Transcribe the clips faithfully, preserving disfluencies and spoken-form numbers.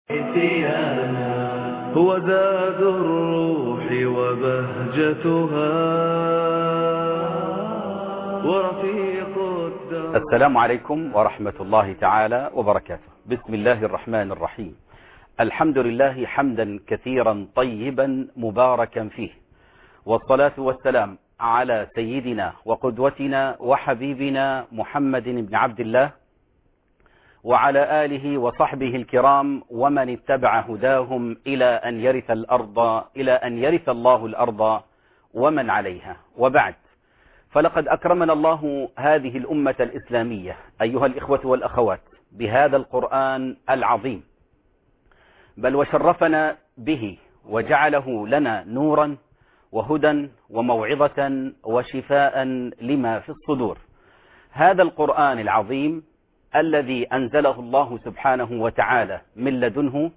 هو زاد الروح وبهجتها ورفيق الدار. السلام عليكم ورحمة الله تعالى وبركاته. بسم الله الرحمن الرحيم. الحمد لله حمدا كثيرا طيبا مباركا فيه، والصلاة والسلام على سيدنا وقدوتنا وحبيبنا محمد بن عبد الله وعلى آله وصحبه الكرام ومن اتبع هداهم إلى أن يرث الأرض إلى أن يرث الله الأرض ومن عليها، وبعد. فلقد أكرمنا الله هذه الأمة الإسلامية أيها الإخوة والأخوات بهذا القرآن العظيم، بل وشرفنا به وجعله لنا نورا وهدى وموعظة وشفاء لما في الصدور. هذا القرآن العظيم الذي أنزله الله سبحانه وتعالى من لدنه،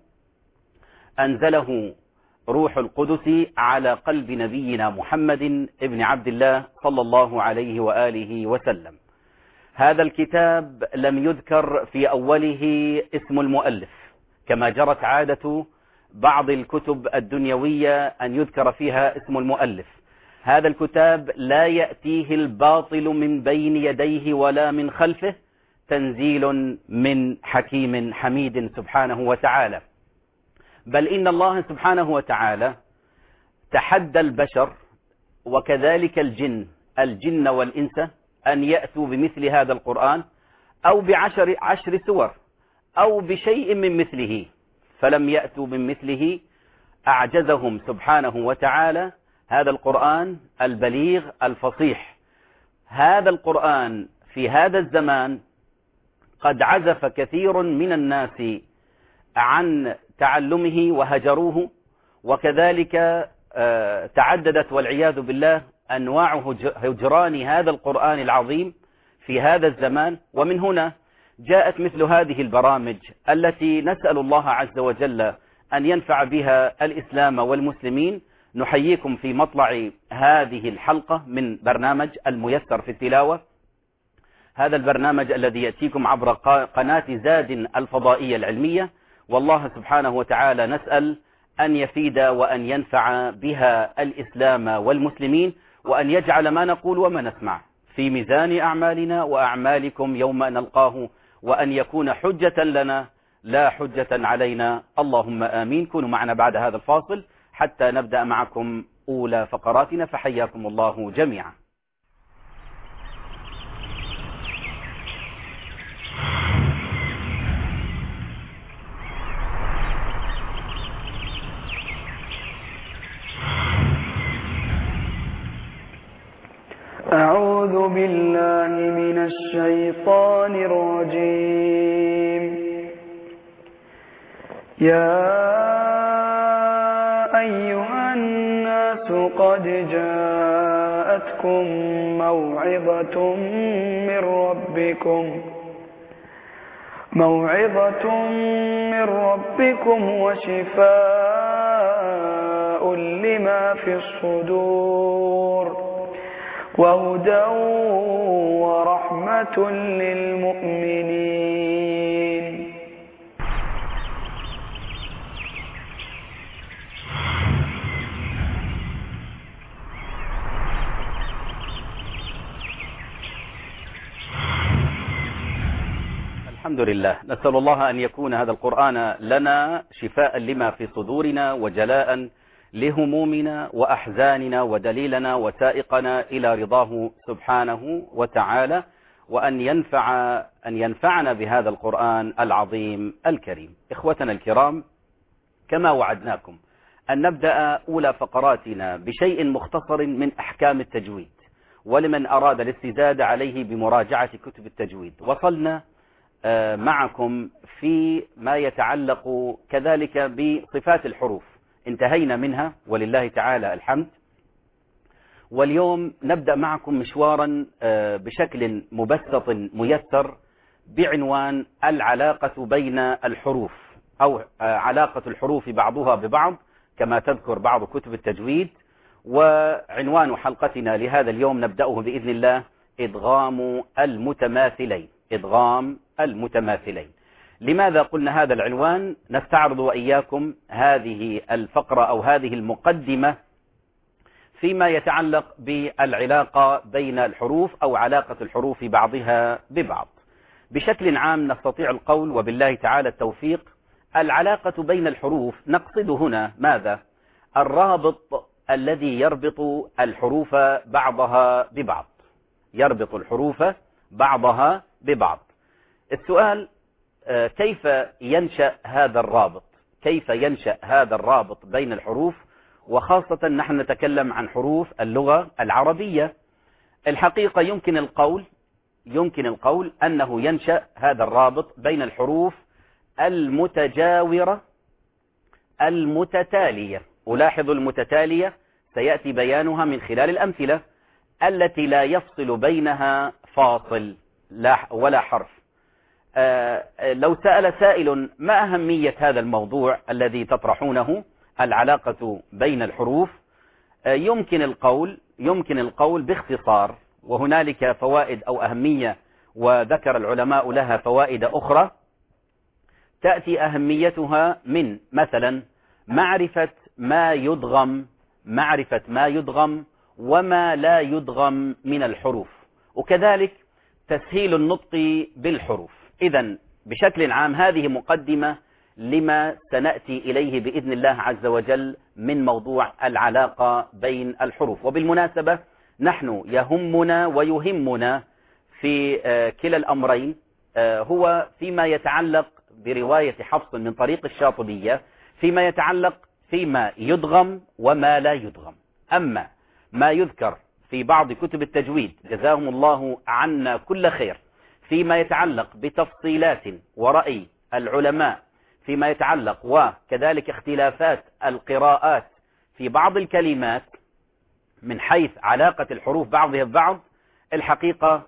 أنزله روح القدس على قلب نبينا محمد ابن عبد الله صلى الله عليه وآله وسلم. هذا الكتاب لم يذكر في أوله اسم المؤلف كما جرت عادة بعض الكتب الدنيوية أن يذكر فيها اسم المؤلف. هذا الكتاب لا يأتيه الباطل من بين يديه ولا من خلفه، تنزيل من حكيم حميد سبحانه وتعالى. بل إن الله سبحانه وتعالى تحدى البشر وكذلك الجن الجن والإنس أن يأتوا بمثل هذا القرآن أو بعشر عشر سور أو بشيء من مثله، فلم يأتوا من مثله. أعجزهم سبحانه وتعالى هذا القرآن البليغ الفصيح. هذا القرآن في هذا الزمان قد عزف كثير من الناس عن تعلمه وهجروه، وكذلك تعددت والعياذ بالله أنواع هجران هذا القرآن العظيم في هذا الزمان. ومن هنا جاءت مثل هذه البرامج التي نسأل الله عز وجل أن ينفع بها الإسلام والمسلمين. نحييكم في مطلع هذه الحلقة من برنامج الميسر في التلاوة، هذا البرنامج الذي يأتيكم عبر قناة زاد الفضائية العلمية. والله سبحانه وتعالى نسأل أن يفيد وأن ينفع بها الإسلام والمسلمين، وأن يجعل ما نقول وما نسمع في ميزان أعمالنا وأعمالكم يوم نلقاه، وأن يكون حجة لنا لا حجة علينا. اللهم آمين. كونوا معنا بعد هذا الفاصل حتى نبدأ معكم أولى فقراتنا، فحياكم الله جميعا. أعوذ بالله من الشيطان الرجيم. يا أيها الناس قد جاءتكم موعظة من ربكم موعظة من ربكم وشفاء لما في الصدور وهدى ورحمة للمؤمنين. الحمد لله. نسأل الله أن يكون هذا القرآن لنا شفاء لما في صدورنا وجلاء لهمومنا وأحزاننا ودليلنا وسائقنا إلى رضاه سبحانه وتعالى، وأن ينفع أن ينفعنا بهذا القرآن العظيم الكريم. إخوتنا الكرام، كما وعدناكم أن نبدأ أولى فقراتنا بشيء مختصر من أحكام التجويد، ولمن أراد الاستزادة عليه بمراجعة كتب التجويد. وصلنا معكم في ما يتعلق كذلك بصفات الحروف، انتهينا منها ولله تعالى الحمد. واليوم نبدأ معكم مشوارا بشكل مبسط ميسر بعنوان العلاقة بين الحروف، أو علاقة الحروف بعضها ببعض كما تذكر بعض كتب التجويد. وعنوان حلقتنا لهذا اليوم نبدأه بإذن الله إدغام المتماثلين. إدغام المتماثلين لماذا قلنا هذا العنوان؟ نستعرض وإياكم هذه الفقرة أو هذه المقدمة فيما يتعلق بالعلاقة بين الحروف أو علاقة الحروف بعضها ببعض. بشكل عام نستطيع القول وبالله تعالى التوفيق العلاقة بين الحروف نقصد هنا ماذا؟ الرابط الذي يربط الحروف بعضها ببعض، يربط الحروف بعضها ببعض. السؤال كيف ينشأ هذا الرابط؟ كيف ينشأ هذا الرابط بين الحروف، وخاصة نحن نتكلم عن حروف اللغة العربية؟ الحقيقة يمكن القول يمكن القول أنه ينشأ هذا الرابط بين الحروف المتجاورة المتتالية. ألاحظ المتتالية سيأتي بيانها من خلال الأمثلة التي لا يفصل بينها فاصل ولا حرف. آه لو سأل سائل ما أهمية هذا الموضوع الذي تطرحونه، العلاقة بين الحروف، آه يمكن القول يمكن القول باختصار، وهنالك فوائد أو أهمية وذكر العلماء لها فوائد أخرى. تأتي أهميتها من مثلا معرفة ما يدغم معرفة ما يدغم وما لا يدغم من الحروف، وكذلك تسهيل النطق بالحروف. إذن بشكل عام هذه مقدمة لما سنأتي إليه بإذن الله عز وجل من موضوع العلاقة بين الحروف. وبالمناسبة نحن يهمنا ويهمنا في كلا الأمرين هو فيما يتعلق برواية حفص من طريق الشاطبية، فيما يتعلق فيما يدغم وما لا يدغم. أما ما يذكر في بعض كتب التجويد جزاهم الله عنا كل خير فيما يتعلق بتفصيلات ورأي العلماء فيما يتعلق وكذلك اختلافات القراءات في بعض الكلمات من حيث علاقة الحروف بعضها ببعض، الحقيقة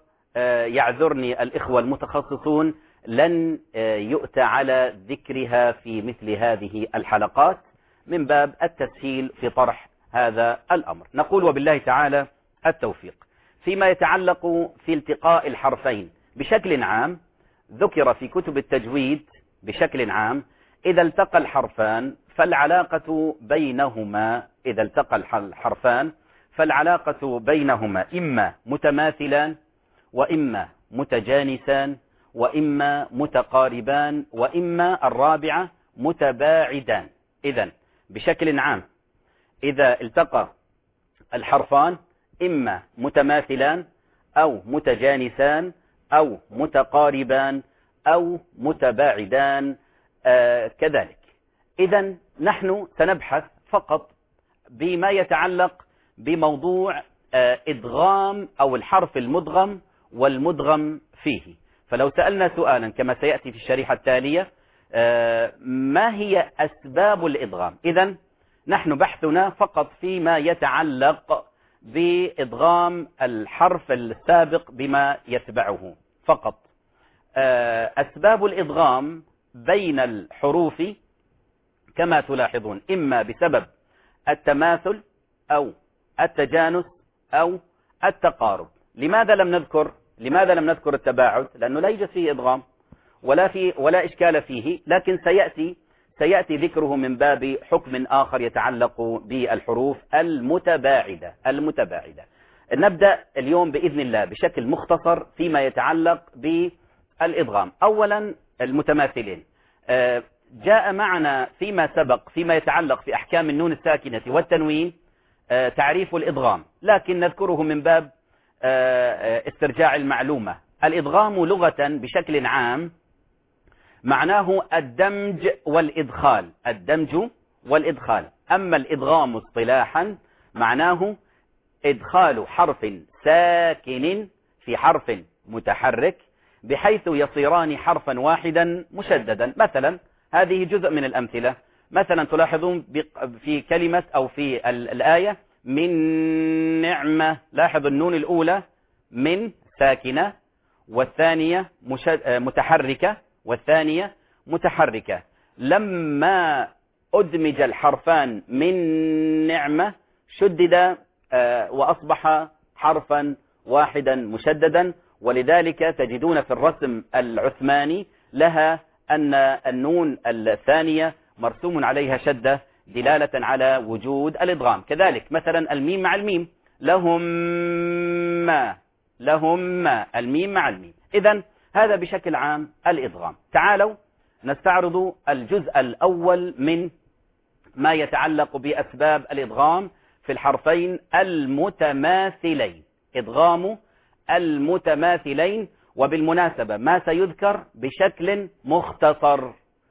يعذرني الإخوة المتخصصون لن يؤتى على ذكرها في مثل هذه الحلقات من باب التسهيل في طرح هذا الأمر. نقول وبالله تعالى التوفيق. فيما يتعلق في التقاء الحرفين بشكل عام، ذكر في كتب التجويد بشكل عام إذا التقى الحرفان فالعلاقة بينهما إذا التقى الحرفان فالعلاقة بينهما إما متماثلان وإما متجانسان وإما متقاربان وإما الرابعة متباعدان. إذن بشكل عام إذا التقى الحرفان إما متماثلان أو متجانسان أو متقاربان أو متباعدان آه كذلك. إذن نحن سنبحث فقط بما يتعلق بموضوع آه إدغام أو الحرف المدغم والمدغم فيه. فلو سألنا سؤالا كما سيأتي في الشريحة التالية آه ما هي أسباب الإدغام؟ إذن نحن بحثنا فقط فيما يتعلق بإدغام الحرف السابق بما يتبعه فقط. أسباب الإدغام بين الحروف كما تلاحظون إما بسبب التماثل أو التجانس أو التقارب. لماذا لم نذكر لماذا لم نذكر التباعد؟ لأنه لا يوجد فيه إدغام ولا في ولا إشكال فيه، لكن سيأتي سيأتي ذكره من باب حكم آخر يتعلق بالحروف المتباعدة المتباعدة. نبدأ اليوم بإذن الله بشكل مختصر فيما يتعلق بالإدغام. أولا المتماثلين، جاء معنا فيما سبق فيما يتعلق في أحكام النون الساكنة والتنوين تعريف الإدغام، لكن نذكره من باب استرجاع المعلومة. الإدغام لغة بشكل عام معناه الدمج والإدخال الدمج والإدخال. أما الإدغام اصطلاحا معناه إدخال حرف ساكن في حرف متحرك بحيث يصيران حرفا واحدا مشددا. مثلا هذه جزء من الأمثلة. مثلا تلاحظون في كلمة أو في الآية من نعمة، لاحظ النون الأولى من ساكنة والثانية متحركة والثانية متحركة. لما أدمج الحرفان من نعمة شدد وأصبح حرفا واحدا مشددا، ولذلك تجدون في الرسم العثماني لها أن النون الثانية مرسوم عليها شدة دلالة على وجود الإدغام. كذلك مثلا الميم مع الميم، لهم ما، لهم ما، الميم مع الميم. إذن هذا بشكل عام الإدغام. تعالوا نستعرض الجزء الأول من ما يتعلق بأسباب الإدغام في الحرفين المتماثلين، إدغام المتماثلين. وبالمناسبة ما سيذكر بشكل مختصر.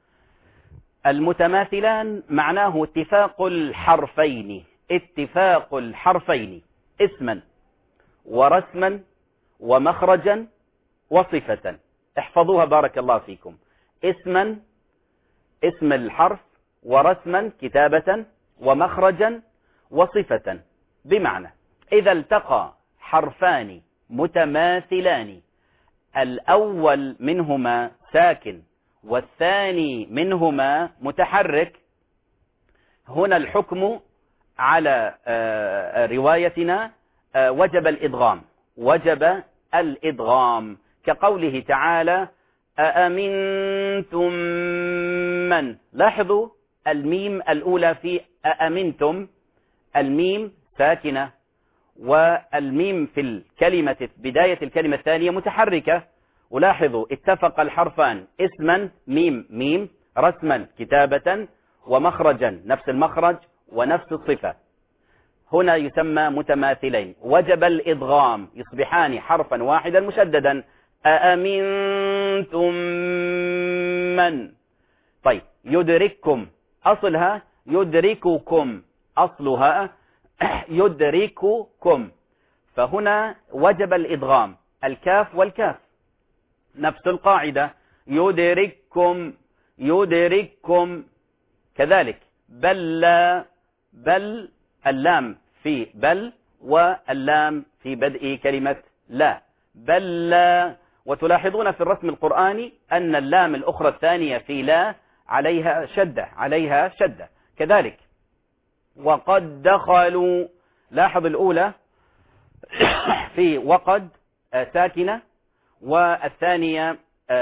المتماثلان معناه اتفاق الحرفين، اتفاق الحرفين اسما ورسما ومخرجا وصفة. احفظوها بارك الله فيكم. اسما، اسم الحرف، ورسما كتابة، ومخرجا وصفة. بمعنى إذا التقى حرفان متماثلان الأول منهما ساكن والثاني منهما متحرك، هنا الحكم على روايتنا وجب الإدغام، وجب الإدغام، كقوله تعالى أأمنتم من. لاحظوا الميم الأولى في أأمنتم، الميم ساكنة، والميم في الكلمة بداية الكلمة الثانية متحركة. ولاحظوا اتفق الحرفان اسما ميم ميم، رسما كتابة، ومخرجا نفس المخرج ونفس الصفة. هنا يسمى متماثلين، وجب الإدغام، يصبحان حرفا واحدا مشددا. أأمنتم من. طيب يدرككم، أصلها يدرككم، أصلها يدرككم، فهنا وجب الإدغام، الكاف والكاف نفس القاعدة، يدرككم يدرككم. كذلك بل لا، بل اللام في بل واللام في بدء كلمة لا، بل لا. وتلاحظون في الرسم القرآني أن اللام الأخرى الثانية في لا عليها شدة، عليها شدة. كذلك وقد دخلوا، لاحظ الأولى في وقد ساكنة، والثانية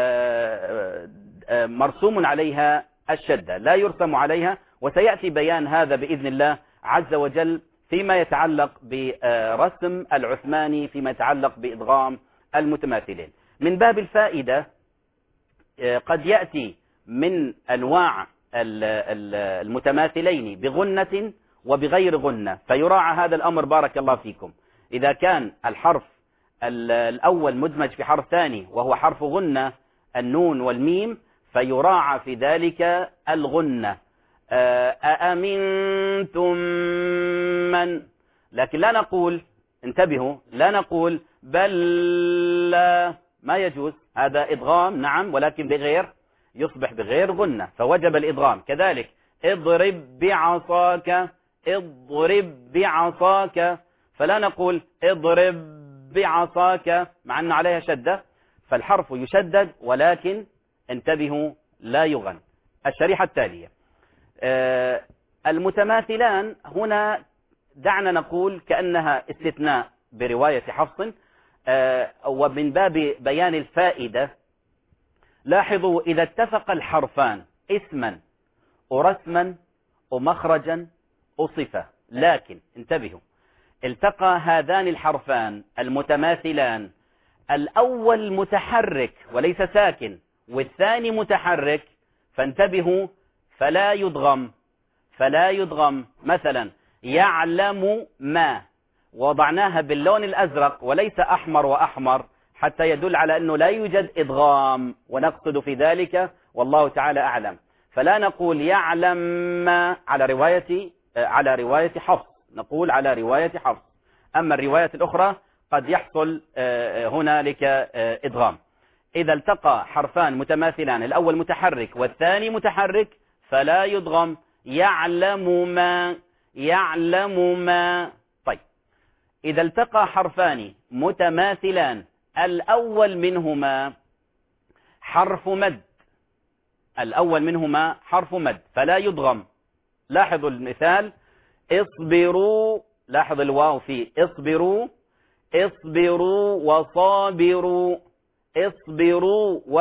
مرسوم عليها الشدة، لا يرسم عليها. وسيأتي بيان هذا بإذن الله عز وجل فيما يتعلق برسم العثماني، فيما يتعلق بإدغام المتماثلين. من باب الفائدة قد يأتي من أنواع المتماثلين بغنة وبغير غنة، فيراعى هذا الأمر بارك الله فيكم. إذا كان الحرف الأول مدمج في حرف ثاني وهو حرف غنة، النون والميم، فيراعى في ذلك الغنة. أأمنتم من، لكن لا نقول، انتبهوا، لا نقول بل لا، ما يجوز، هذا إدغام نعم ولكن بغير، يصبح بغير غنة، فوجب الإدغام. كذلك اضرب بعصاك، اضرب بعصاك، فلا نقول اضرب بعصاك مع أن عليها شدة، فالحرف يشدد ولكن انتبهوا لا يغن. الشريحة التالية المتماثلان، هنا دعنا نقول كأنها استثناء برواية حفص، ومن باب بيان الفائدة لاحظوا إذا اتفق الحرفان اسما ورسما ومخرجا وصفة، لكن انتبهوا التقى هذان الحرفان المتماثلان، الأول متحرك وليس ساكن والثاني متحرك، فانتبهوا فلا يدغم، فلا يدغم. مثلا يعلم ما، وضعناها باللون الأزرق وليس أحمر وأحمر حتى يدل على أنه لا يوجد إدغام، ونقصد في ذلك والله تعالى أعلم. فلا نقول يعلم ما على رواية على رواية حفص، نقول على رواية حفص. أما الرواية الأخرى قد يحصل هنالك إدغام. إذا التقى حرفان متماثلان، الأول متحرك والثاني متحرك، فلا يدغم. يعلم ما، يعلم ما. طيب إذا التقى حرفان متماثلان، الأول منهما حرف مد، الأول منهما حرف مد، فلا يدغم. لاحظوا المثال اصبروا، لاحظ الواو في اصبروا، اصبروا وصابروا، اصبروا و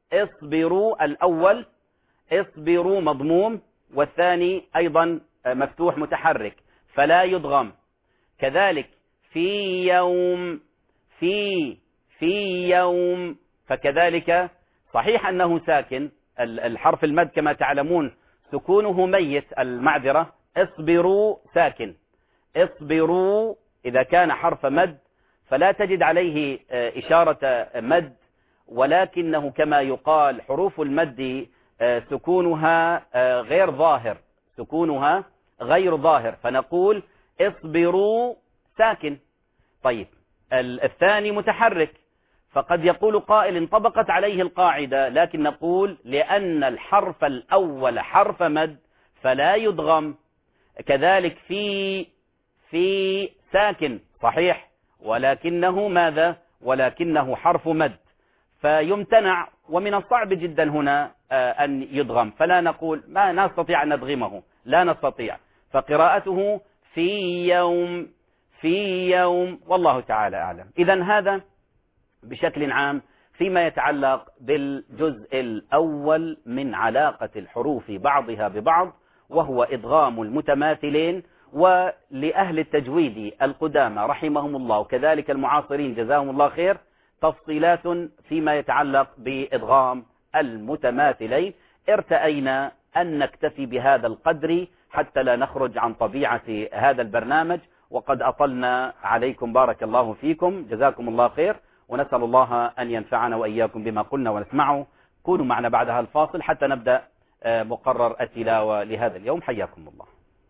اصبروا الأول اصبروا مضموم، والثاني أيضا مفتوح متحرك فلا يدغم. كذلك في يوم في في يوم، فكذلك صحيح أنه ساكن الحرف المد كما تعلمون سكونه ميت، المعذرة اصبروا ساكن، اصبروا إذا كان حرف مد فلا تجد عليه إشارة مد، ولكنه كما يقال حروف المد سكونها غير ظاهر، سكونها غير ظاهر، فنقول اصبروا ساكن. طيب الثاني متحرك، فقد يقول قائل انطبقت عليه القاعدة، لكن نقول لأن الحرف الأول حرف مد فلا يدغم. كذلك في في ساكن صحيح، ولكنه ماذا؟ ولكنه حرف مد فيمتنع، ومن الصعب جدا هنا أن يدغم، فلا نقول ما نستطيع أن ندغمه، لا نستطيع، فقراءته في يوم في يوم، والله تعالى أعلم. إذن هذا بشكل عام فيما يتعلق بالجزء الأول من علاقة الحروف بعضها ببعض، وهو إدغام المتماثلين. ولأهل التجويد القدامى رحمهم الله وكذلك المعاصرين جزاهم الله خير تفصيلات فيما يتعلق بإدغام المتماثلين. ارتأينا أن نكتفي بهذا القدر حتى لا نخرج عن طبيعة هذا البرنامج، وقد أطلنا عليكم، بارك الله فيكم، جزاكم الله خير، ونسأل الله أن ينفعنا وإياكم بما قلنا ونسمعه. كونوا معنا بعدها الفاصل حتى نبدأ مقرر التلاوة لهذا اليوم. حياكم الله.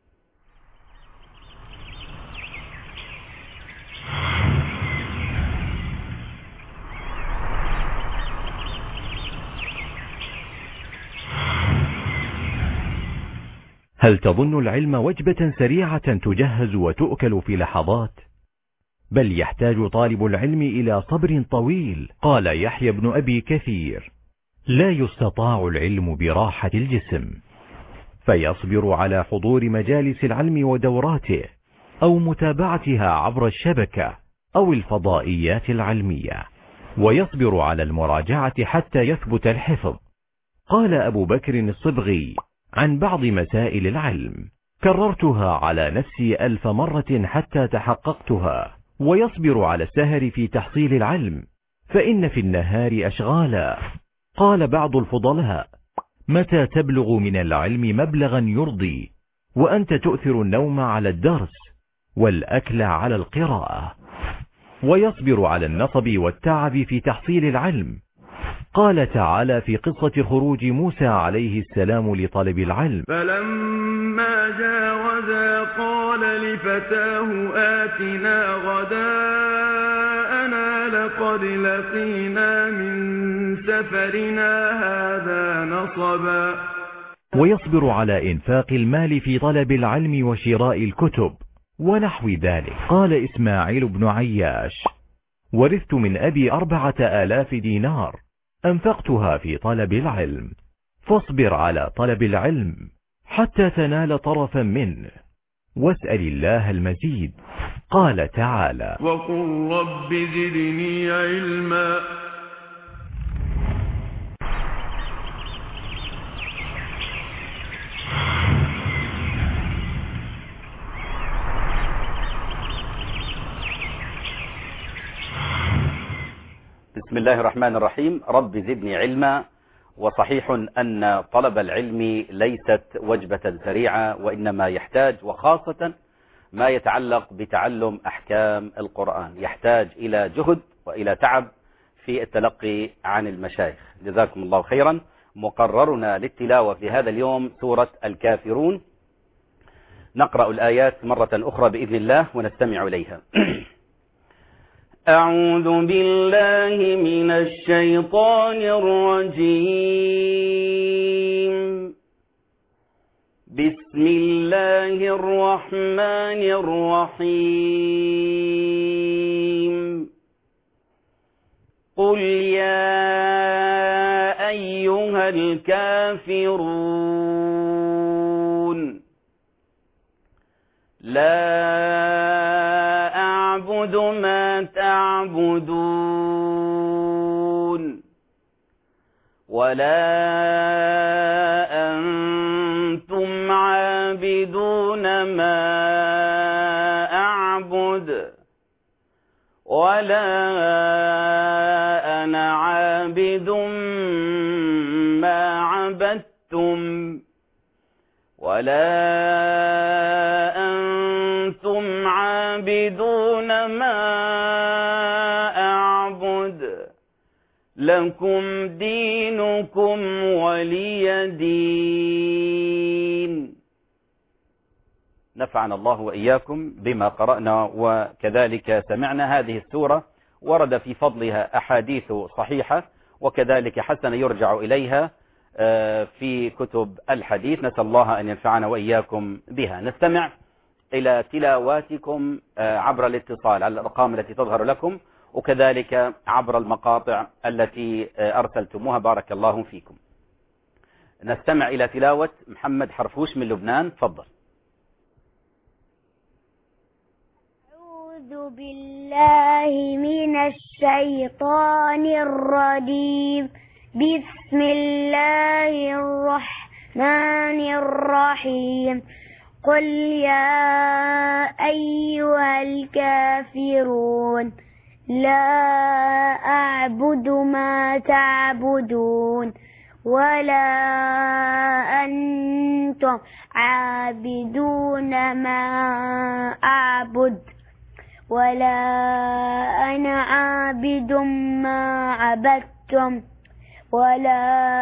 هل تظن العلم وجبة سريعة تجهز وتؤكل في لحظات؟ بل يحتاج طالب العلم إلى صبر طويل. قال يحيى بن أبي كثير: لا يستطاع العلم براحة الجسم، فيصبر على حضور مجالس العلم ودوراته، أو متابعتها عبر الشبكة أو الفضائيات العلمية، ويصبر على المراجعة حتى يثبت الحفظ. قال أبو بكر الصبغي عن بعض مسائل العلم: كررتها على نفسي ألف مرة حتى تحققتها. ويصبر على السهر في تحصيل العلم، فإن في النهار أشغالا. قال بعض الفضلاء: متى تبلغ من العلم مبلغا يرضي وأنت تؤثر النوم على الدرس والأكل على القراءة؟ ويصبر على النصب والتعب في تحصيل العلم. قال تعالى في قصة خروج موسى عليه السلام لطلب العلم: فلما جاوزا قال لفتاه آتنا غداءنا لقد لقينا من سفرنا هذا نصبا. ويصبر على إنفاق المال في طلب العلم وشراء الكتب ونحو ذلك. قال إسماعيل بن عياش: ورثت من أبي أربعة آلاف دينار أنفقتها في طلب العلم. فاصبر على طلب العلم حتى تنال طرفا منه، واسأل الله المزيد. قال تعالى: وقل رب زدني علما. بسم الله الرحمن الرحيم. رب زدني علما. وصحيح أن طلب العلم ليست وجبة سريعة، وإنما يحتاج، وخاصة ما يتعلق بتعلم أحكام القرآن، يحتاج إلى جهد وإلى تعب في التلقي عن المشايخ. جزاكم الله خيرا. مقررنا للتلاوة في هذا اليوم سورة الكافرون. نقرأ الآيات مرة أخرى بإذن الله ونستمع إليها. أعوذ بالله من الشيطان الرجيم. بسم الله الرحمن الرحيم. قل يا أيها الكافرون لا أعبد ما تعبدون ولا أنتم عابدون ما أعبد ولا أنا عابد ما عبدتم ولا أنتم عابدون ما أعبد لكم دينكم ولي دين. نفعنا الله وإياكم بما قرأنا وكذلك سمعنا. هذه السورة ورد في فضلها أحاديث صحيحة وكذلك حسن يرجع إليها في كتب الحديث. نسأل الله أن ينفعنا وإياكم بها. نستمع إلى تلاواتكم عبر الاتصال على الأرقام التي تظهر لكم وكذلك عبر المقاطع التي أرسلتموها. بارك الله فيكم. نستمع إلى تلاوة محمد حرفوش من لبنان. تفضل. أعوذ بالله من الشيطان الرجيم. بسم الله الرحمن الرحيم. قل يا أيها الكافرون لا أعبد ما تعبدون ولا أنتم عابدون ما أعبد ولا أنا عابد ما عبدتم ولا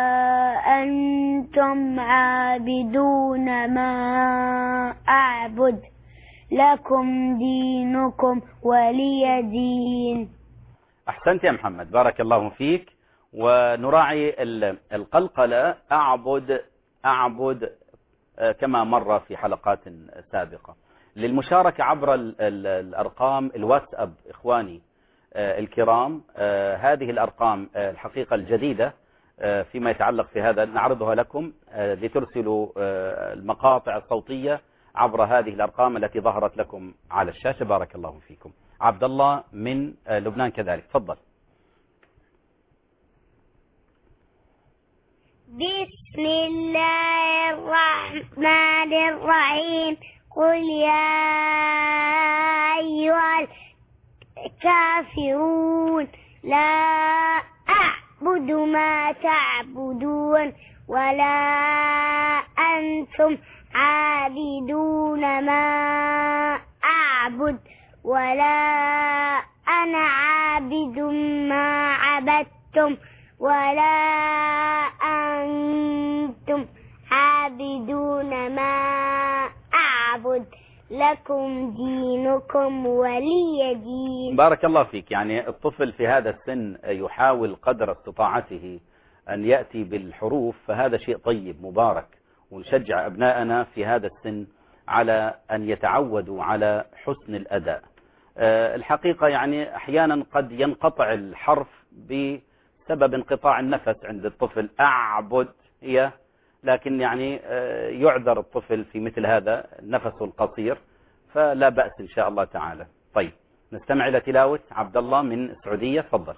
أنتم عابدون ما أعبد لكم دينكم ولي دين. أحسنت يا محمد، بارك الله فيك. ونراعي القلقلة أعبد أعبد كما مر في حلقات سابقة. للمشاركة عبر الأرقام الواتساب إخواني الكرام، هذه الأرقام الحقيقة الجديدة فيما يتعلق في هذا نعرضها لكم لترسلوا المقاطع الصوتية عبر هذه الأرقام التي ظهرت لكم على الشاشة. بارك الله فيكم. عبد الله من لبنان كذلك، تفضل. بسم الله الرحمن الرحيم. قل يا أيها الكافرون لا أعبد ما تعبدون ولا أنتم عابدون ما أعبد ولا أنا عابد ما عبدتم ولا أنتم عابدون ما أعبد لكم دينكم ولي دين. بارك الله فيك. يعني الطفل في هذا السن يحاول قدر استطاعته أن يأتي بالحروف، فهذا شيء طيب مبارك، ونشجع أبناءنا في هذا السن على أن يتعودوا على حسن الأداء. الحقيقة يعني أحيانا قد ينقطع الحرف بسبب انقطاع النفس عند الطفل. أعبد هي، لكن يعني يعذر الطفل في مثل هذا نفسه القصير، فلا بأس إن شاء الله تعالى. طيب نستمع إلى تلاوة عبد الله من السعودية. تفضل.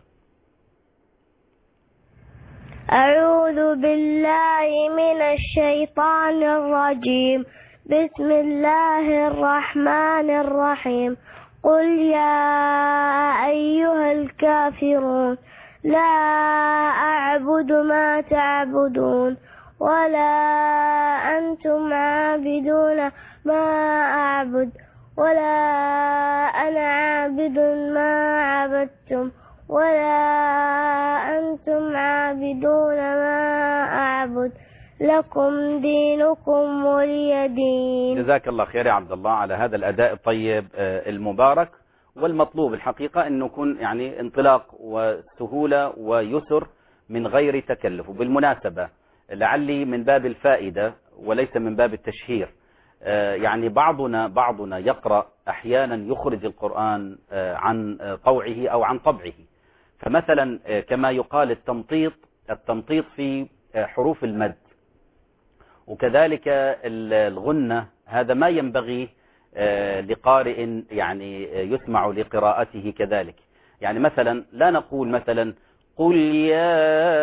أعوذ بالله من الشيطان الرجيم. بسم الله الرحمن الرحيم. قل يا أيها الكافرون لا أعبد ما تعبدون ولا أنتم عابدون ما أعبد ولا أنا عابد ما عبدتم ولا أنتم عابدون ما أعبد لكم دينكم ولي دين. جزاك الله خير يا عبد الله على هذا الأداء الطيب المبارك. والمطلوب الحقيقة أن يكون يعني انطلاق وسهولة ويسر من غير تكلف. وبالمناسبة لعلي من باب الفائدة وليس من باب التشهير، يعني بعضنا بعضنا يقرأ أحيانا يخرج القرآن عن طوعه أو عن طبعه. فمثلا كما يقال التمطيط التمطيط في حروف المد وكذلك الغنة، هذا ما ينبغي لقارئ يعني يسمع لقراءته كذلك. يعني مثلا لا نقول مثلا قل يا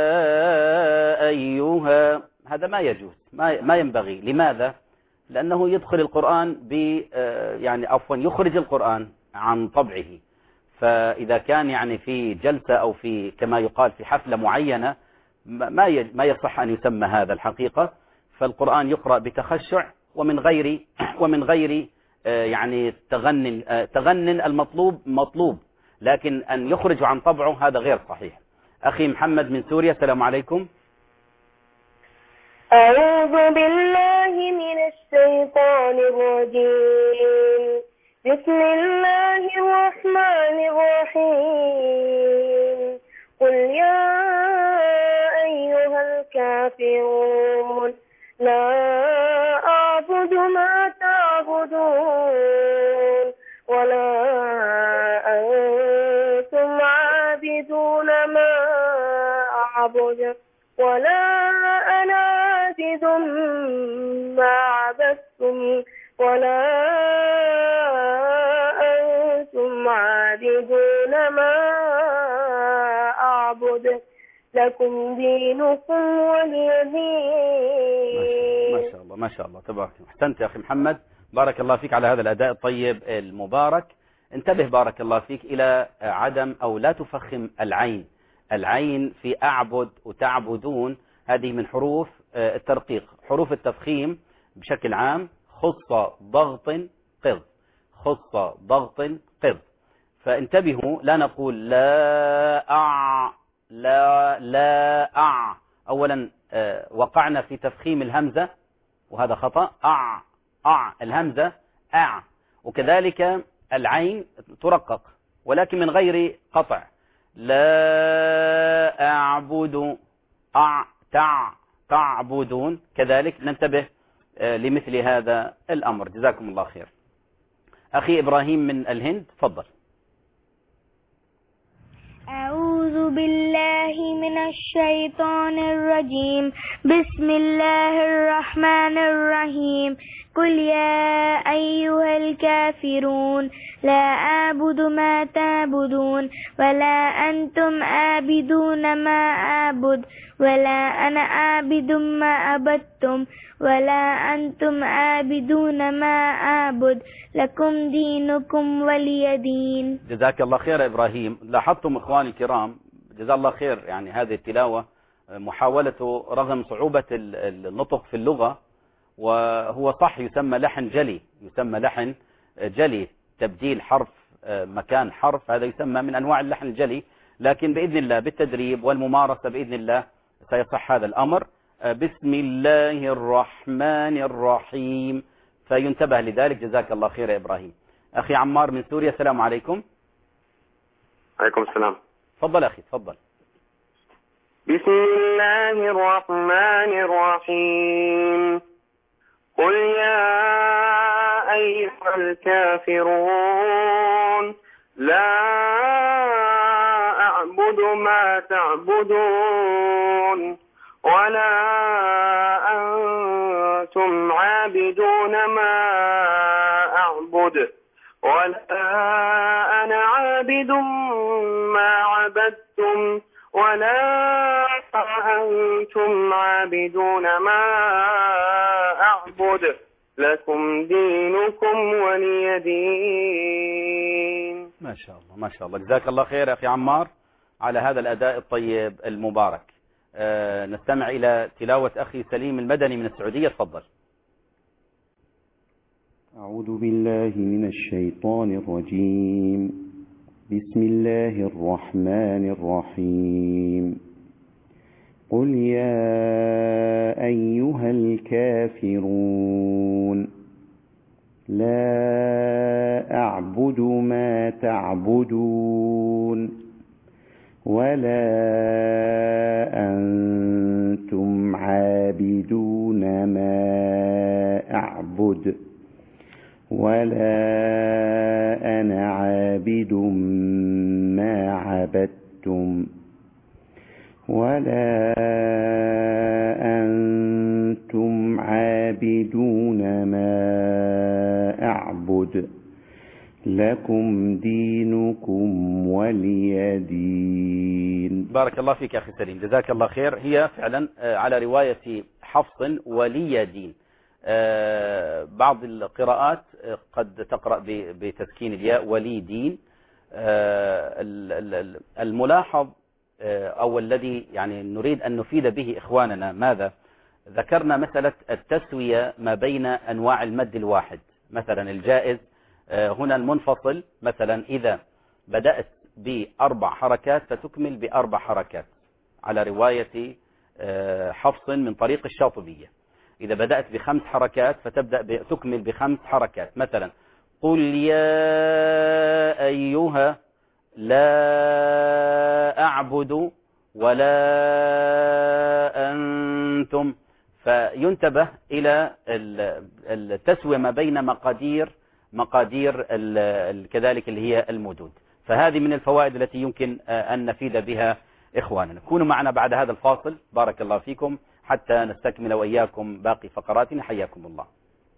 أيها، هذا ما يجوز، ما ما ينبغي. لماذا؟ لأنه يدخل القرآن ب يعني عفوا يخرج القرآن عن طبعه. فإذا كان يعني في جلسة أو في كما يقال في حفلة معينة ما ما يصح أن يسمى هذا الحقيقة. فالقرآن يقرأ بتخشع ومن غير ومن غير يعني تغنن تغنن المطلوب مطلوب، لكن أن يخرج عن طبعه هذا غير صحيح. أخي محمد من سوريا، السلام عليكم. أعوذ بالله من الشيطان الرجيم. بسم الله الرحمن الرحيم. قل يا أيها الكافرون لا أعبد ما تعبدون ولا أنتم عابدون ما أعبد ولا أنا عابد ما عبدتم ولا أنتم عابدون ما أعبد لكم دينكم ولي دين. ما شاء الله ما شاء الله تبارك الله. أحسنت يا أخي محمد، بارك الله فيك على هذا الأداء الطيب المبارك. انتبه بارك الله فيك إلى عدم أو لا تفخم العين. العين في أعبد وتعبدون هذه من حروف الترقيق. حروف التفخيم بشكل عام خص ضغط قض، خص ضغط قض. فانتبهوا، لا نقول لا أع لا لا أع. أولا وقعنا في تفخيم الهمزة وهذا خطأ. أع أع الهمزة أع. وكذلك العين ترقق ولكن من غير قطع. لا أعبد أع تع تعبدون. كذلك ننتبه لمثل هذا الأمر. جزاكم الله خير. أخي إبراهيم من الهند، تفضل. أعوذ بالله من الشيطان الرجيم. بسم الله الرحمن الرحيم. قل يا أيها الكافرون لا أعبد ما تعبدون ولا أنتم عابدون ما أعبد ولا أنا عابد ما عبدتم ولا أنتم عابدون ما أعبد لكم دينكم ولي دين. جزاك الله خير يا إبراهيم. لاحظتم إخواني الكرام جزا الله خير، يعني هذه التلاوة محاولة رغم صعوبة النطق في اللغة، وهو صح يسمى لحن جلي، يسمى لحن جلي، تبديل حرف مكان حرف، هذا يسمى من أنواع اللحن الجلي. لكن بإذن الله بالتدريب والممارسة بإذن الله سيصح هذا الأمر. بسم الله الرحمن الرحيم، فينتبه لذلك. جزاك الله خير يا إبراهيم. أخي عمار من سوريا، السلام عليكم. عليكم السلام. تفضل أخي تفضل. بسم الله الرحمن الرحيم. قل يا أيها الكافرون لا أعبد ما تعبدون ولا أنتم عابدون ما أعبد ولا أنا عابد ما عبدتم ولا أنتم عابدون ما أعبد لكم دينكم ولي دين. ما شاء الله ما شاء الله. جزاك الله خير أخي عمار على هذا الأداء الطيب المبارك. أه نستمع إلى تلاوة أخي سليم المدني من السعودية، تفضل. أعوذ بالله من الشيطان الرجيم. بسم الله الرحمن الرحيم. قل يا أيها الكافرون لا أعبد ما تعبدون ولا أنتم عابدون ما أعبد ولا أنا عابد ما عبدتم ولا أنتم عابدون ما أعبد لكم دينكم ولي دين. بارك الله فيك يا أخي سليم، جزاك الله خير. هي فعلا على رواية حفص ولي دين. بعض القراءات قد تقرأ بتسكين الياء ولي دين. الملاحظ أو الذي يعني نريد أن نفيد به إخواننا ماذا؟ ذكرنا مسألة التسوية ما بين أنواع المد الواحد. مثلا الجائز هنا المنفصل، مثلا إذا بدأت بأربع حركات فتكمل بأربع حركات على رواية حفص من طريق الشاطبية. إذا بدأت بخمس حركات فتبدأ تكمل بخمس حركات. مثلا قل يا أيها لا أعبد ولا أنتم. فينتبه إلى التسوية ما بين مقادير مقادير كذلك اللي هي المدود. فهذه من الفوائد التي يمكن أن نفيد بها إخواننا. كونوا معنا بعد هذا الفاصل بارك الله فيكم حتى نستكمل وإياكم باقي فقراتنا. حياكم الله.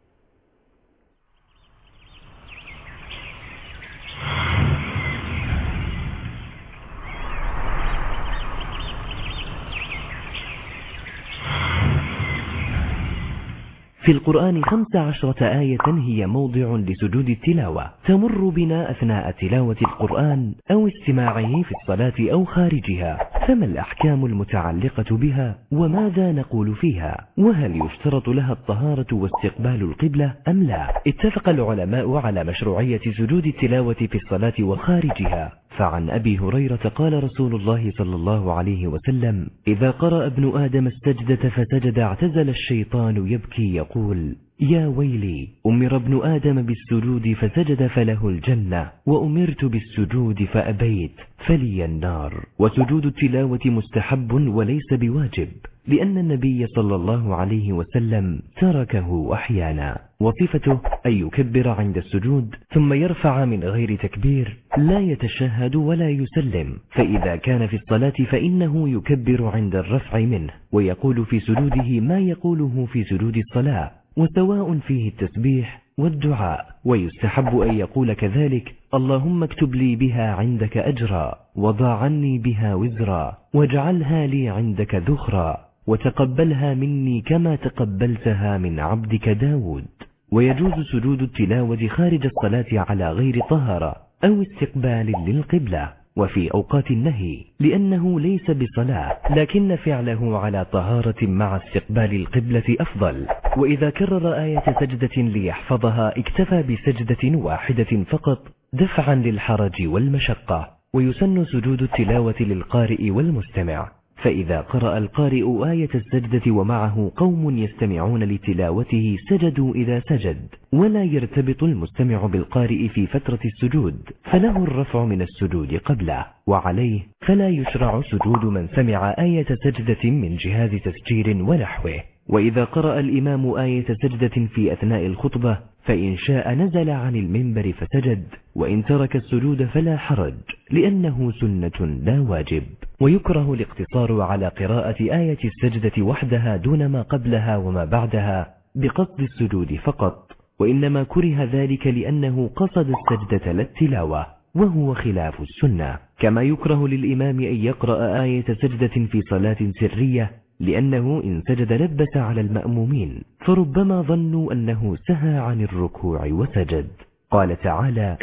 في القرآن خمس عشرة آية هي موضع لسجود التلاوة تمر بنا أثناء تلاوة القرآن أو استماعه في الصلاة أو خارجها. فما الأحكام المتعلقة بها وماذا نقول فيها؟ وهل يشترط لها الطهارة واستقبال القبلة أم لا؟ اتفق العلماء على مشروعية سجود التلاوة في الصلاة وخارجها. فعن أبي هريرة قال رسول الله صلى الله عليه وسلم: إذا قرأ ابن آدم السجدة فسجد اعتزل الشيطان يبكي يقول: يا ويلي، أمر ابن آدم بالسجود فسجد فله الجنة، وأمرت بالسجود فأبيت فلي النار. وسجود التلاوة مستحب وليس بواجب، لأن النبي صلى الله عليه وسلم تركه أحيانا. وصفته أن يكبر عند السجود ثم يرفع من غير تكبير، لا يتشهد ولا يسلم. فإذا كان في الصلاة فإنه يكبر عند الرفع منه، ويقول في سجوده ما يقوله في سجود الصلاة، وسواء فيه التسبيح والدعاء. ويستحب أن يقول كذلك: اللهم اكتب لي بها عندك أجرا، وضع عني بها وزرا، واجعلها لي عندك ذخرا، وتقبلها مني كما تقبلتها من عبدك داود. ويجوز سجود التلاوة خارج الصلاة على غير طهارة أو استقبال للقبلة، وفي أوقات النهي، لأنه ليس بصلاة، لكن فعله على طهارة مع استقبال القبلة أفضل. وإذا كرر آية سجدة ليحفظها اكتفى بسجدة واحدة فقط دفعا للحرج والمشقة. ويسن سجود التلاوة للقارئ والمستمع، فإذا قرأ القارئ آية السجدة ومعه قوم يستمعون لتلاوته سجدوا إذا سجد، ولا يرتبط المستمع بالقارئ في فترة السجود، فله الرفع من السجود قبله. وعليه فلا يشرع سجود من سمع آية سجدة من جهاز تسجيل ونحوه. وإذا قرأ الإمام آية سجدة في أثناء الخطبة فإن شاء نزل عن المنبر فسجد، وإن ترك السجود فلا حرج، لأنه سنة لا واجب. ويكره الاقتصار على قراءة آية السجدة وحدها دون ما قبلها وما بعدها بقصد السجود فقط، وإنما كره ذلك لأنه قصد السجدة لا التلاوة، وهو خلاف السنة. كما يكره للإمام أن يقرأ آية سجدة في صلاة سرية، لأنه إن سجد لبس على المأمومين، فربما ظنوا أنه سهى عن الركوع وسجد. قال تعالى: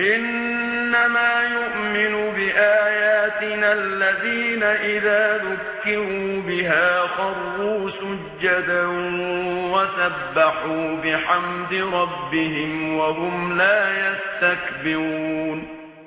إنما يؤمن بآياتنا الذين إذا ذكروا بها خروا سجدا وسبحوا بحمد ربهم وهم لا يستكبرون.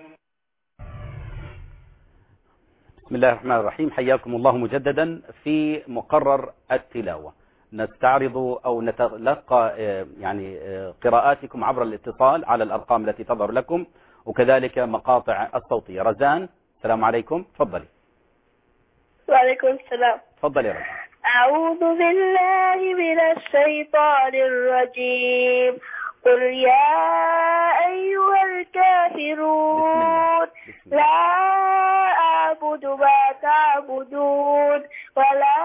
بسم الله الرحمن الرحيم. حياكم الله مجددا في مقرر التلاوة. نستعرض أو نتلقى يعني قراءاتكم عبر الاتصال على الأرقام التي تظهر لكم، وكذلك مقاطع الصوتية. رزان، السلام عليكم، تفضلي. وعليكم السلام. تفضلي رزان. أعوذ بالله من الشيطان الرجيم. قل يا أيها الكافرون لا أعبد ما تعبدون ولا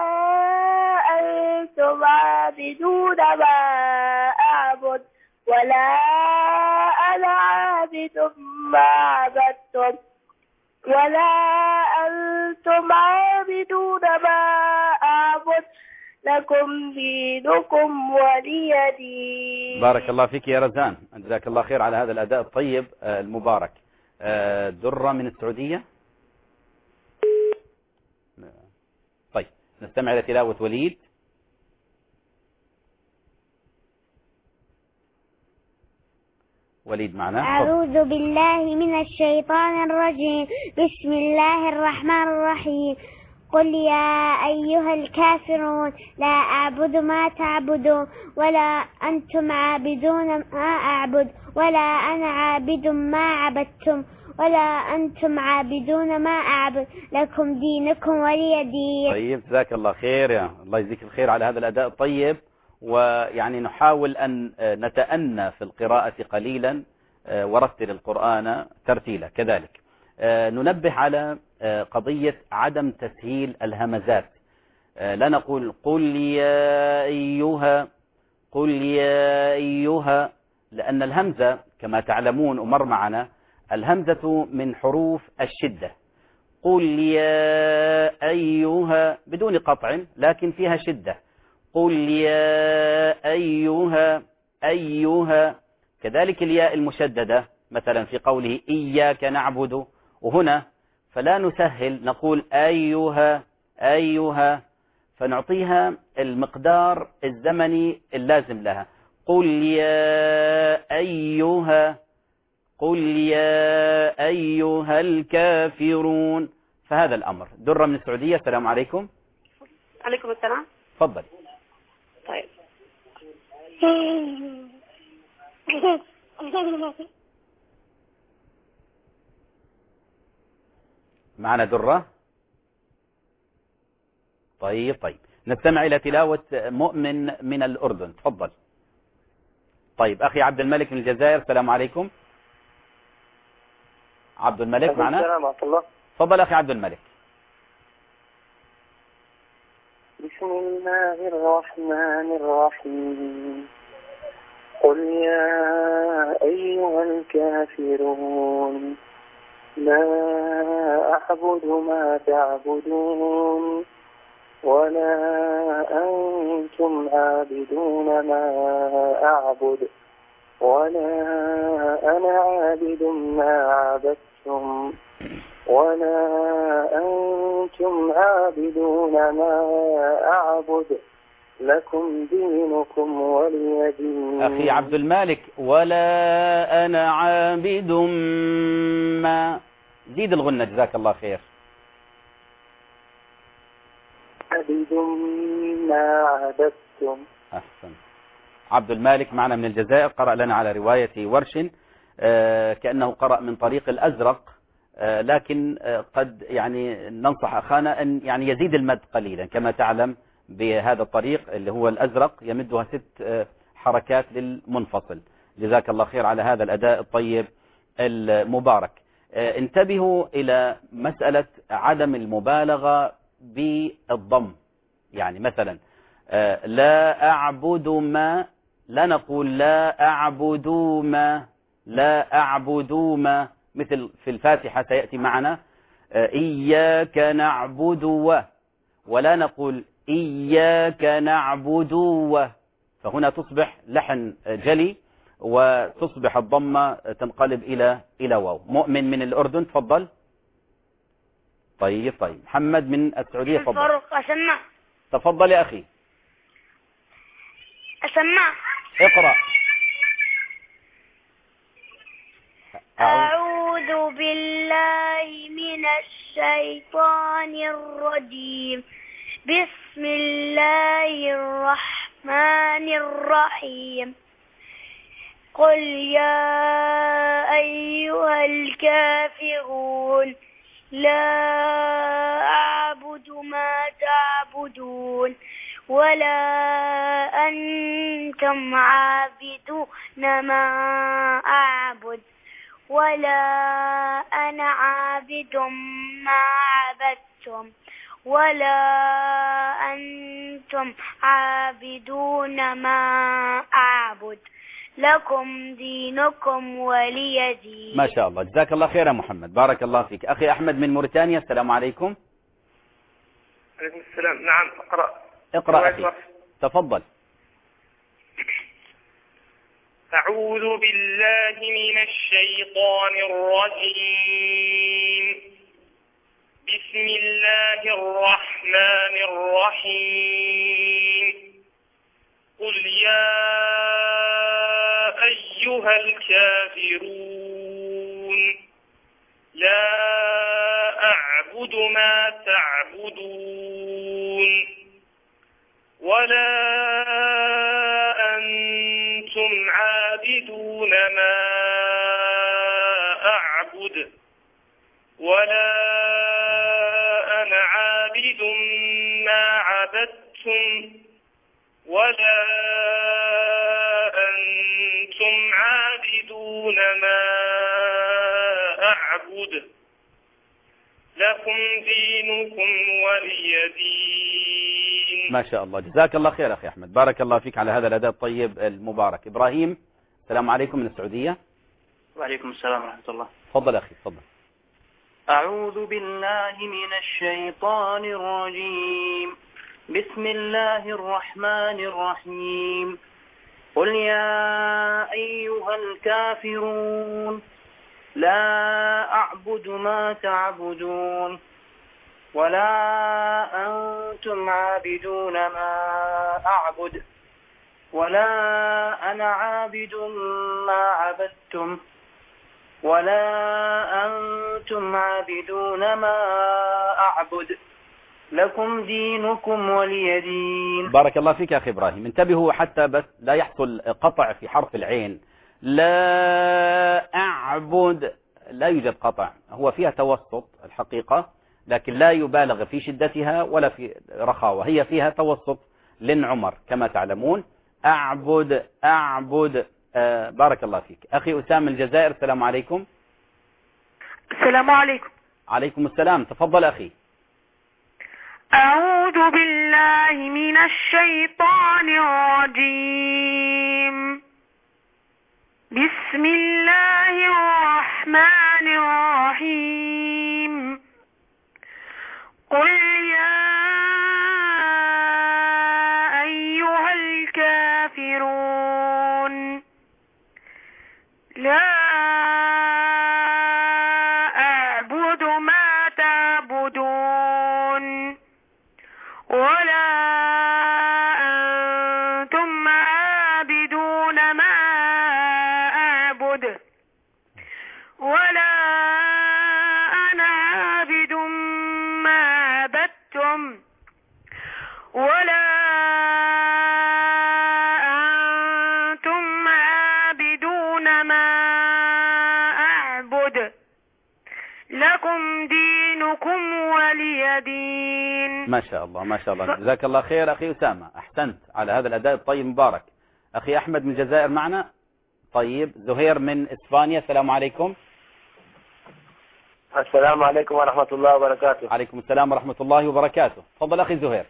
أنتم عابدون ما أعبد ولا أنا عابد ما عبدتم ولا أنتم عابدون ما أعبد لكم دينكم ولي دين. بارك الله فيك يا رزان، جزاك الله خير على هذا الأداء الطيب المبارك. درة من السعودية. طيب نستمع إلى تلاوة وليد. وليد معنا. أعوذ بالله من الشيطان الرجيم. بسم الله الرحمن الرحيم. قل يا أيها الكافرون لا أعبد ما تعبدون ولا أنتم عابدون ما أعبد ولا أنا عابد ما عبدتم ولا أنتم عابدون ما أعبد لكم دينكم ولي دين. طيب جزاك الله خير، يا الله يجزيك الخير على هذا الأداء الطيب. ويعني نحاول أن نتأنى في القراءة قليلا ورتل القرآن ترتيلا. كذلك ننبه على قضية عدم تسهيل الهمزات. لا نقول قل يا أيها قل يا أيها، لأن الهمزة كما تعلمون ومر معنا الهمزة من حروف الشدة. قل يا أيها بدون قطع لكن فيها شدة. قل يا أيها أيها. كذلك الياء المشددة مثلا في قوله إياك نعبد، وهنا فلا نسهل نقول أيها أيها، فنعطيها المقدار الزمني اللازم لها. قل يا أيها قل يا أيها الكافرون. فهذا الأمر. درة من السعودية. السلام عليكم. عليكم السلام. تفضل. طيب معنا درة. طيب طيب نستمع إلى تلاوة مؤمن من الأردن. تفضل. طيب أخي عبد الملك من الجزائر. السلام عليكم. عبد الملك معنا. السلام ورحمة الله. تفضل أخي عبد الملك. بسم الله الرحمن الرحيم. قل يا أيها الكافرون لا أعبد ما تعبدون ولا أنتم عابدون ما أعبد ولا أنا عابد ما عبدتم ولا أنتم عابدون ما أعبد لكم دينكم ولي دين. أخي عبد المالك ولا أنا عابد ما، زيد الغنة جزاك الله خير. عابد ما عبدتم. أحسن. عبد المالك معنا من الجزائر، قرأ لنا على رواية ورش آه كأنه قرأ من طريق الأزرق، آه لكن آه قد يعني ننصح أخانا أن يعني يزيد المد قليلا. كما تعلم بهذا الطريق اللي هو الأزرق يمدها ست حركات للمنفصل. جزاك الله خير على هذا الأداء الطيب المبارك. انتبهوا إلى مسألة عدم المبالغة بالضم. يعني مثلا لا أعبد ما، لا نقول لا أعبد ما، لا أعبد ما، مثل في الفاتحة سيأتي معنا إياك نعبد و، ولا نقول إياك نعبد و، فهنا تصبح لحن جلي وتصبح الضمة تنقلب إلى إلى واو. مؤمن من الأردن. تفضل. طيب طيب محمد من السعودية. تفضل. فاروق أسمع. تفضل يا أخي. أسمع. اقرأ. أعوذ بالله من الشيطان الرجيم. بسم الله الرحمن الرحيم. قل يا أيها الكافرون لا أعبد ما تعبدون ولا أنتم عابدون ما أعبد ولا أنا عابد ما عبدتم ولا أنتم عابدون ما أعبد لكم دينكم ولي دين. ما شاء الله، جزاك الله خير يا محمد، بارك الله فيك. أخي أحمد من موريتانيا، السلام عليكم. عليكم السلام. نعم أقرأ. اقرأ أخي، تفضل. أعوذ بالله من الشيطان الرجيم. بسم الله الرحمن الرحيم. قل يا أيها الكافرون لا أعبد ما تعبدون ولا أنتم عابدون ما أعبد ولا أنا عابد ما عبدتم ولا أنتم عابدون ما أعبد لكم دينكم ولي دين. ما شاء الله، جزاك الله خير أخي أحمد، بارك الله فيك على هذا الأداء الطيب المبارك. إبراهيم، السلام عليكم من السعودية. وعليكم السلام ورحمة الله. تفضل أخي، تفضل. أعوذ بالله من الشيطان الرجيم. بسم الله الرحمن الرحيم. قل يا أيها الكافرون لا أعبد ما تعبدون ولا أنتم عابدون ما أعبد ولا أنا عابد ما عبدتم ولا أنتم عابدون ما أعبد لكم دينكم ولي دين. بارك الله فيك يا أخي إبراهيم. انتبهوا حتى بس لا يحصل قطع في حرف العين. لا أعبد لا يوجد قطع، هو فيها توسط الحقيقة، لكن لا يبالغ في شدتها ولا في رخاوة، هي فيها توسط لن عمر كما تعلمون. أعبد أعبد. آه بارك الله فيك. أخي أسامة من الجزائر، السلام عليكم. السلام عليكم. عليكم السلام، تفضل أخي. أعوذ بالله من الشيطان الرجيم. بسم الله الرحمن الرحيم. قل يا أيها الكافرون لا أعبد ما تعبدون ولا أنتم عابدون ما أعبد ولا أنا عابد ما عبدتم ولا أنتم عابدون ما أعبد لكم دينكم ولي دين. ما شاء الله ما شاء الله، جزاك الله خير أخي أسامة، أحسنت على هذا الأداء الطيب مبارك. أخي أحمد من الجزائر معنا. طيب، زهير من إسبانيا، السلام عليكم. السلام عليكم ورحمة الله وبركاته. عليكم السلام ورحمة الله وبركاته. تفضل أخي زهير.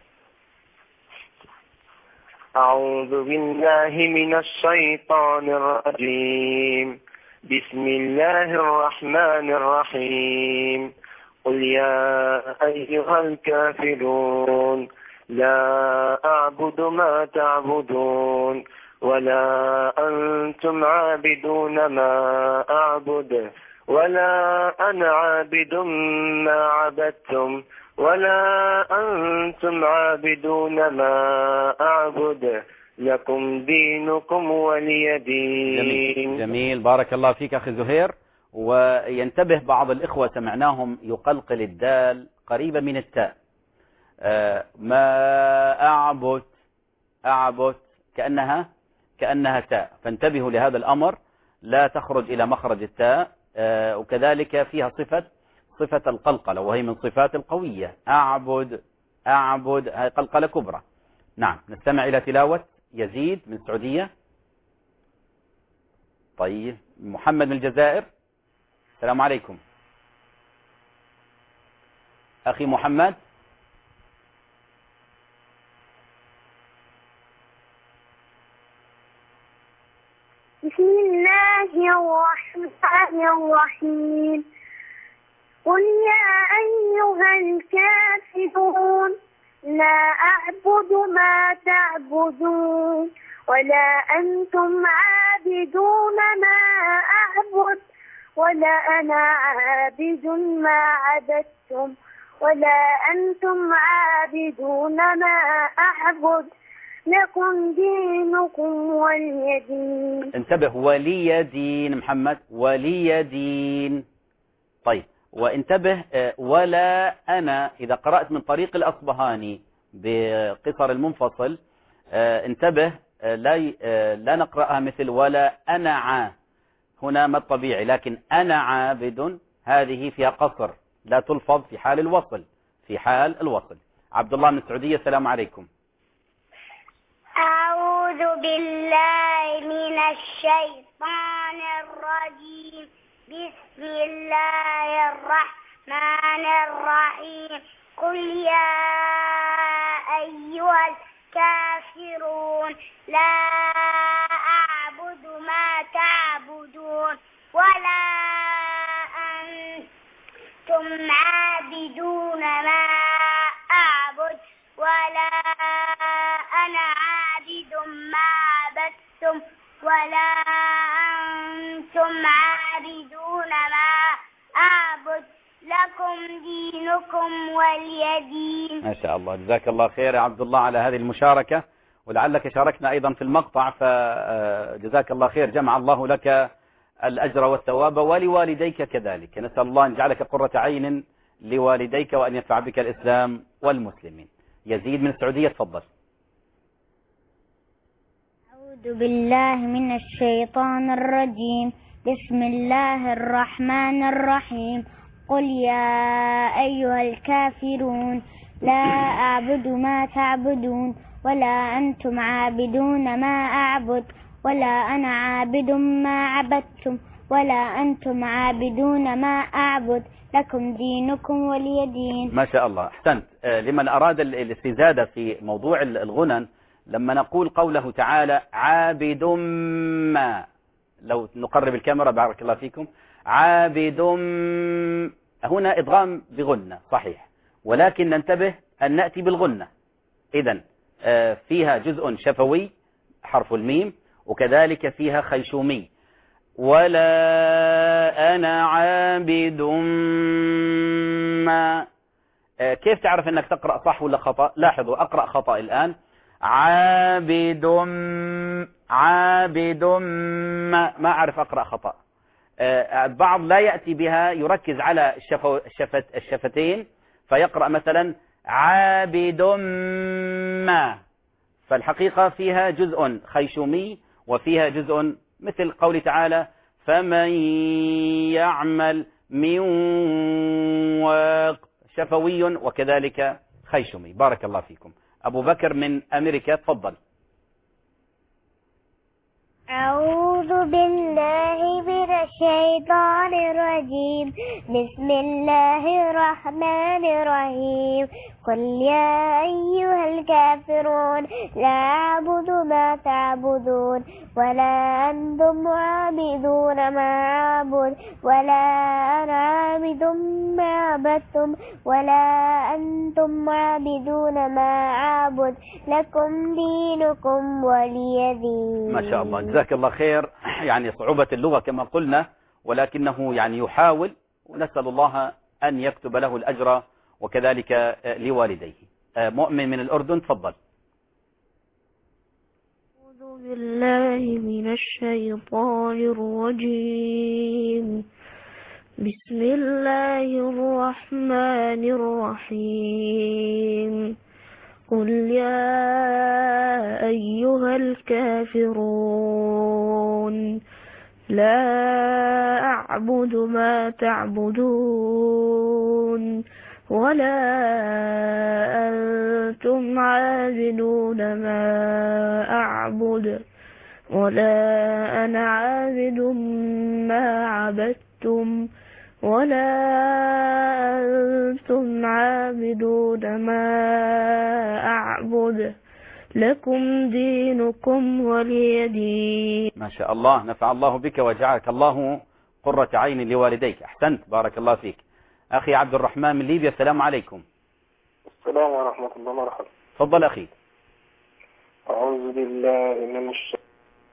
أعوذ بالله من الشيطان الرجيم. بسم الله الرحمن الرحيم. قل يا أيها الكافرون لا أعبد ما تعبدون ولا أنتم عابدون ما أعبد ولا أنا عابد ما عبدتم ولا أنتم عابدون ما أعبد لكم دينكم ولي دين. جميل, جميل. بارك الله فيك أخي زهير. وينتبه بعض الإخوة سمعناهم يقلقل الدال قريبة من التاء. آه ما أعبد أعبد كأنها كأنها تاء، فانتبهوا لهذا الأمر، لا تخرج إلى مخرج التاء. آه وكذلك فيها صفة صفة القلقلة، وهي من صفات القوية. أعبد أعبد، هذه قلقلة كبرى. نعم، نستمع إلى تلاوة يزيد من السعودية. طيب، محمد من الجزائر، السلام عليكم. أخي محمد. بسم الله الرحمن الرحيم قل يا أيها الكافرون لا أعبد ما تعبدون ولا أنتم عابدون ما أعبد ولا أنا عابد ما عبدتم ولا أنتم عابدون ما أعبد لكم دينكم ولي دين. انتبه، ولي دين محمد، ولي دين. طيب، وانتبه ولا أنا إذا قرأت من طريق الأصبهاني بقصر المنفصل انتبه لا لا نقرأها مثل ولا أنا عا، هنا ما الطبيعي، لكن أنا عابد هذه فيها قصر لا تلفظ في حال الوصل، في حال الوصل. عبد الله من السعودية، السلام عليكم. أعوذ بالله من الشيطان الرجيم. بسم الله الرحمن الرحيم. قل يا أيها الكافرون لا أعبد ما تعبدون ولا أنتم عابدون ما أعبد ولا أنا عابد ما عبدتم ولا أنتم عابدون ما أعبد لكم دينكم ولي دين. ما شاء الله، جزاك الله خير يا عبد الله على هذه المشاركة، ولعلك شاركنا أيضا في المقطع، فجزاك الله خير، جمع الله لك الأجر والثواب ولوالديك كذلك. نسأل الله أن يجعلك قرة عين لوالديك وأن ينفع بك الإسلام والمسلمين. يزيد من السعودية، تفضل. أعوذ بالله من الشيطان الرجيم. بسم الله الرحمن الرحيم. قل يا أيها الكافرون لا أعبد ما تعبدون ولا أنتم عابدون ما أعبد ولا أنا عابد ما عبدتم ولا أنتم عابدون ما أعبد لكم دينكم ولي دين. ما شاء الله، أحسنت. لمن أراد الاستزادة في موضوع الغنن، لما نقول قوله تعالى عابد ما، لو نقرب الكاميرا بارك الله فيكم، عابد، هنا إدغام بغنة صحيح، ولكن ننتبه أن نأتي بالغنة. إذن فيها جزء شفوي حرف الميم، وكذلك فيها خيشومي. ولا أنا عابد ما، كيف تعرف أنك تقرأ صح ولا خطأ؟ لاحظوا، أقرأ خطأ الآن. عابد عابد ما، ما أعرف أقرأ خطأ. البعض لا يأتي بها، يركز على الشفت الشفتين فيقرأ مثلا عابد ما، فالحقيقة فيها جزء خيشومي وفيها جزء مثل قول تعالى فمن يعمل من واق، شفوي وكذلك خيشومي. بارك الله فيكم. أبو بكر من أمريكا، تفضل. أعوذ بالله من الشيطان الرجيم. بسم الله الرحمن الرحيم. قل يا أيها الكافرون لا أعبد ما تعبدون ولا أنتم عابدون ما أعبد ولا أنا عابد ما عبدتم ولا أنتم عابدون ما أعبد لكم دينكم ولي دين. ما شاء الله، جزاك الله خير. يعني صعوبة اللغة كما قلنا، ولكنه يعني يحاول، ونسأل الله أن يكتب له الأجر وكذلك لوالديه. مؤمن من الأردن، تفضل. أعوذ بالله من الشيطان الرجيم. بسم الله الرحمن الرحيم. قل يا أيها الكافرون لا أعبد ما تعبدون ولا أنتم عابدون ما أعبد ولا أنا عابد ما عبدتم ولا أنتم عابدون ما أعبد لكم دينكم ولي دين. ما شاء الله، نفع الله بك وجعلك الله قرة عين لوالديك. أحسنت، بارك الله فيك. أخي عبد الرحمن من ليبيا، السلام عليكم. السلام ورحمة الله وبركاته. تفضل أخي. أعوذ بالله من الشيطان.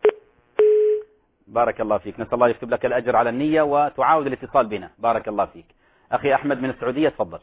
بارك الله فيك، نسأل الله يكتب لك الأجر على النية وتعاود الاتصال بنا. بارك الله فيك. أخي أحمد من السعودية، تفضل.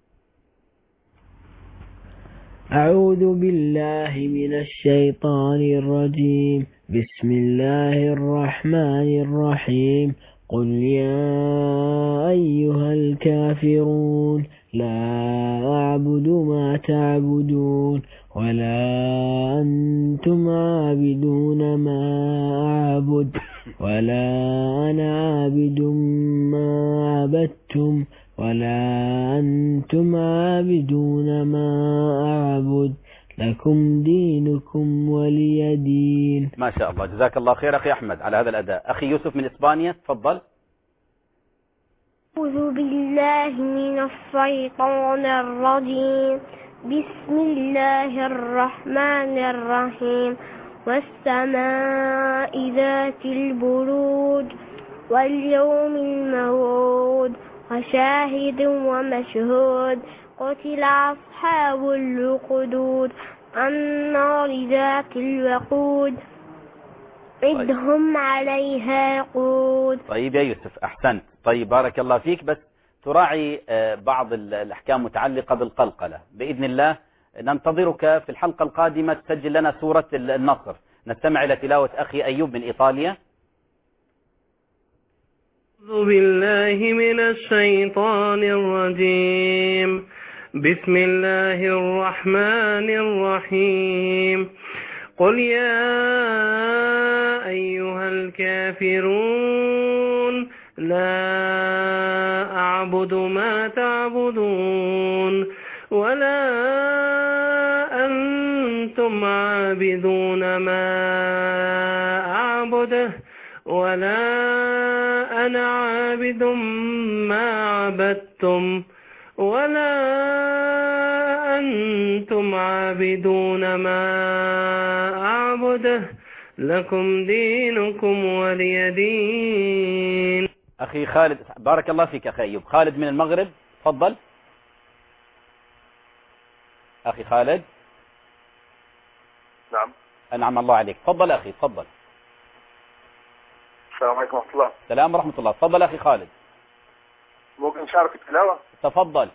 أعوذ بالله من الشيطان الرجيم. بسم الله الرحمن الرحيم. قل يا أيها الكافرون لا أعبد ما تعبدون ولا أنتم عابدون ما أعبد ولا أنا عابد ما عبدتم ولا أنتم عابدون ما أعبد لكم دينكم ولي دين. ما شاء الله، جزاك الله خير أخي أحمد على هذا الأداء. أخي يوسف من إسبانيا، تفضل. أعوذ بالله من الشيطان الرجيم. بسم الله الرحمن الرحيم. والسماء ذات البروج واليوم الموعود وشاهد ومشهود. قتل أصحاب الأخدود النار ذات الوقود إذ هم عليها قود. طيب يا يوسف، أحسنت. طيب بارك الله فيك، بس تراعي بعض الأحكام متعلقة بالقلقلة. بإذن الله ننتظرك في الحلقة القادمة تسجل لنا سورة النصر. نستمع إلى تلاوة أخي أيوب من إيطاليا. أعوذ بالله من الشيطان الرجيم. بسم الله الرحمن الرحيم. قل يا أيها الكافرون لا أعبد ما تعبدون ولا أنتم عابدون ما أعبده ولا أنا عابد ما عبدتم ولا أنتم عابدون ما أعبده لكم دينكم ولي دين. أخي خالد، بارك الله فيك أخي أيوب. خالد من المغرب، تفضل. أخي خالد. نعم. أنعم الله عليك، تفضل أخي، تفضل. السلام عليكم ورحمة الله. السلام ورحمة الله. تفضل أخي خالد. ممكن نشارك التلاوة؟ تفضل.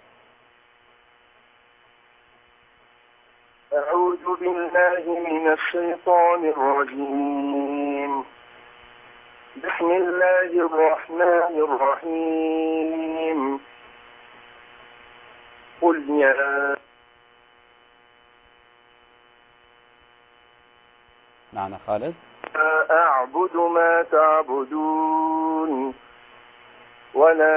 أعوذ بالله من الشيطان الرجيم. بسم الله الرحمن الرحيم. قل يا معنا خالد. أعبد ما تعبدون ولا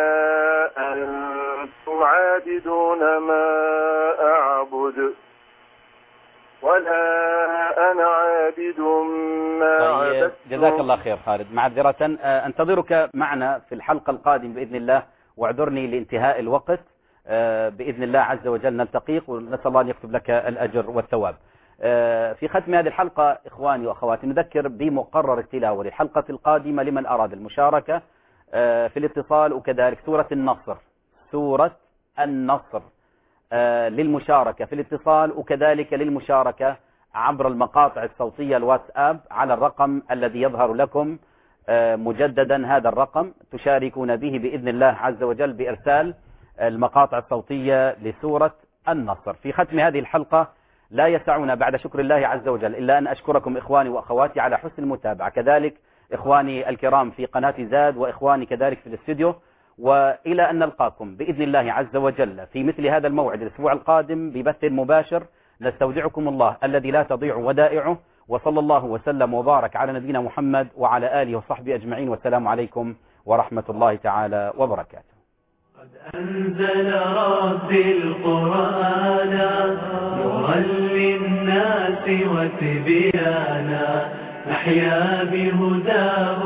أنتم عابدون ما أعبد ولا أنا عابد ما طيب عبدتم. جزاك الله خير خالد. معذرة أنتظرك معنا في الحلقة القادمة بإذن الله، واعذرني لانتهاء الوقت. بإذن الله عز وجل نلتقيك، ونسأل الله أن يكتب لك الأجر والثواب. في ختم هذه الحلقة إخواني وأخواتي نذكر بمقرر التلاوة للحلقة القادمة لمن أراد المشاركة في الاتصال، وكذلك سورة النصر سورة النصر للمشاركة في الاتصال، وكذلك للمشاركة عبر المقاطع الصوتية الواتساب على الرقم الذي يظهر لكم مجددا. هذا الرقم تشاركون به بإذن الله عز وجل بإرسال المقاطع الصوتية لسورة النصر. في ختم هذه الحلقة لا يسعنا بعد شكر الله عز وجل إلا أن أشكركم إخواني وأخواتي على حسن المتابعة، كذلك إخواني الكرام في قناة زاد وإخواني كذلك في الاستوديو، وإلى أن نلقاكم بإذن الله عز وجل في مثل هذا الموعد الأسبوع القادم ببث مباشر. نستودعكم الله الذي لا تضيع ودائعه، وصلى الله وسلم وبارك على نبينا محمد وعلى آله وصحبه أجمعين، والسلام عليكم ورحمة الله تعالى وبركاته. قد أنزل ربي القرآن نورا للناس وتبيانا، نحيا بهداه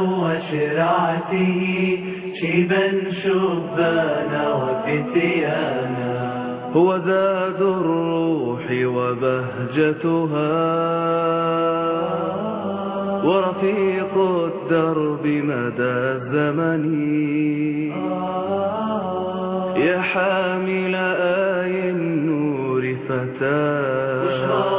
وشرعته شيبا شبانا وفتيانا. هو زاد الروح وبهجتها ورفيق الدرب مدى الزمن يا حامل آي النور فتاة